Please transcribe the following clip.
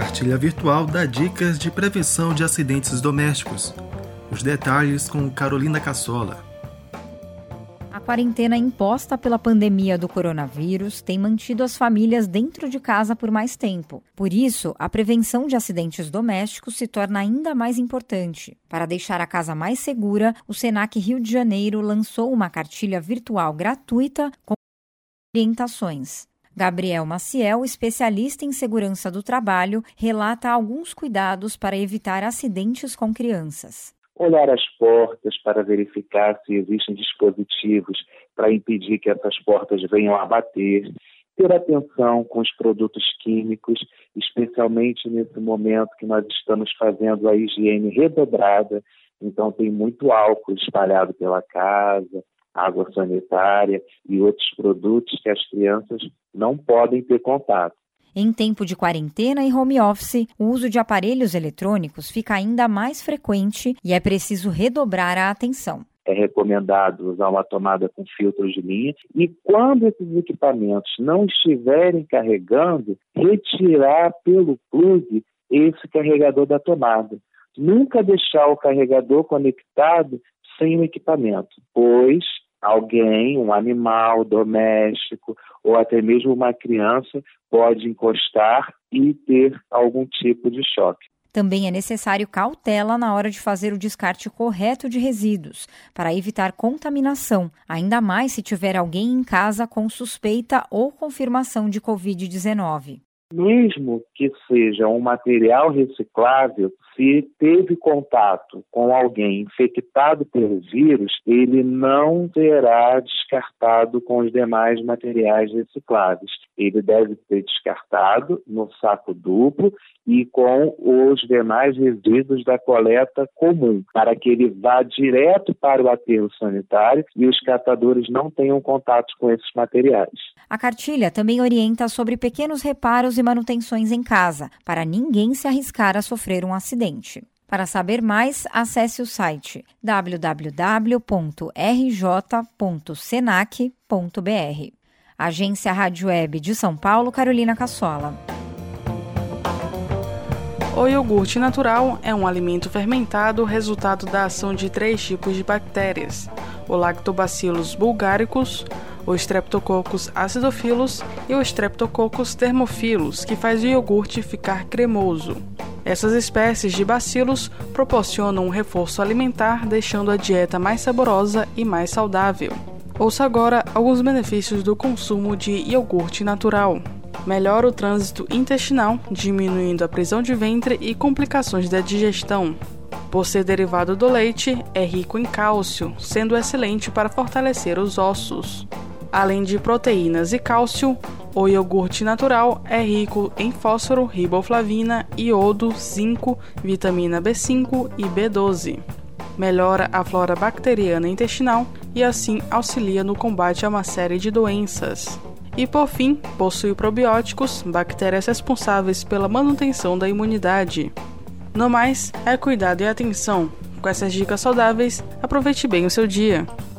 cartilha virtual dá dicas de prevenção de acidentes domésticos. Os detalhes com Carolina Cassola. A quarentena imposta pela pandemia do coronavírus tem mantido as famílias dentro de casa por mais tempo. Por isso, a prevenção de acidentes domésticos se torna ainda mais importante. Para deixar a casa mais segura, o Senac Rio de Janeiro lançou uma cartilha virtual gratuita com orientações. Gabriel Maciel, especialista em segurança do trabalho, relata alguns cuidados para evitar acidentes com crianças. Olhar as portas para verificar se existem dispositivos para impedir que essas portas venham a bater. Ter atenção com os produtos químicos, especialmente nesse momento que nós estamos fazendo a higiene redobrada. Então tem muito álcool espalhado pela casa, água sanitária e outros produtos que as crianças não podem ter contato. Em tempo de quarentena e home office, o uso de aparelhos eletrônicos fica ainda mais frequente e é preciso redobrar a atenção. É recomendado usar uma tomada com filtro de linha e, quando esses equipamentos não estiverem carregando, retirar pelo plug esse carregador da tomada. Nunca deixar o carregador conectado sem o equipamento, pois alguém, um animal doméstico ou até mesmo uma criança pode encostar e ter algum tipo de choque. Também é necessário cautela na hora de fazer o descarte correto de resíduos, para evitar contaminação, ainda mais se tiver alguém em casa com suspeita ou confirmação de Covid-19. Mesmo que seja um material reciclável, se teve contato com alguém infectado pelo vírus, ele não será descartado com os demais materiais recicláveis. Ele deve ser descartado no saco duplo e com os demais resíduos da coleta comum, para que ele vá direto para o aterro sanitário e os catadores não tenham contato com esses materiais. A cartilha também orienta sobre pequenos reparos e manutenções em casa, para ninguém se arriscar a sofrer um acidente. Para saber mais, acesse o site www.rj.senac.br. Agência Rádio Web de São Paulo, Carolina Cassola. O iogurte natural é um alimento fermentado resultado da ação de 3 tipos de bactérias: o Lactobacillus bulgaricus, o Streptococcus acidophilus e o Streptococcus thermophilus, que faz o iogurte ficar cremoso. Essas espécies de bacilos proporcionam um reforço alimentar, deixando a dieta mais saborosa e mais saudável. Ouça agora alguns benefícios do consumo de iogurte natural. Melhora o trânsito intestinal, diminuindo a prisão de ventre e complicações da digestão. Por ser derivado do leite, é rico em cálcio, sendo excelente para fortalecer os ossos. Além de proteínas e cálcio, o iogurte natural é rico em fósforo, riboflavina, iodo, zinco, vitamina B5 e B12. Melhora a flora bacteriana intestinal e assim auxilia no combate a uma série de doenças. E por fim, possui probióticos, bactérias responsáveis pela manutenção da imunidade. No mais, é cuidado e atenção. Com essas dicas saudáveis, aproveite bem o seu dia.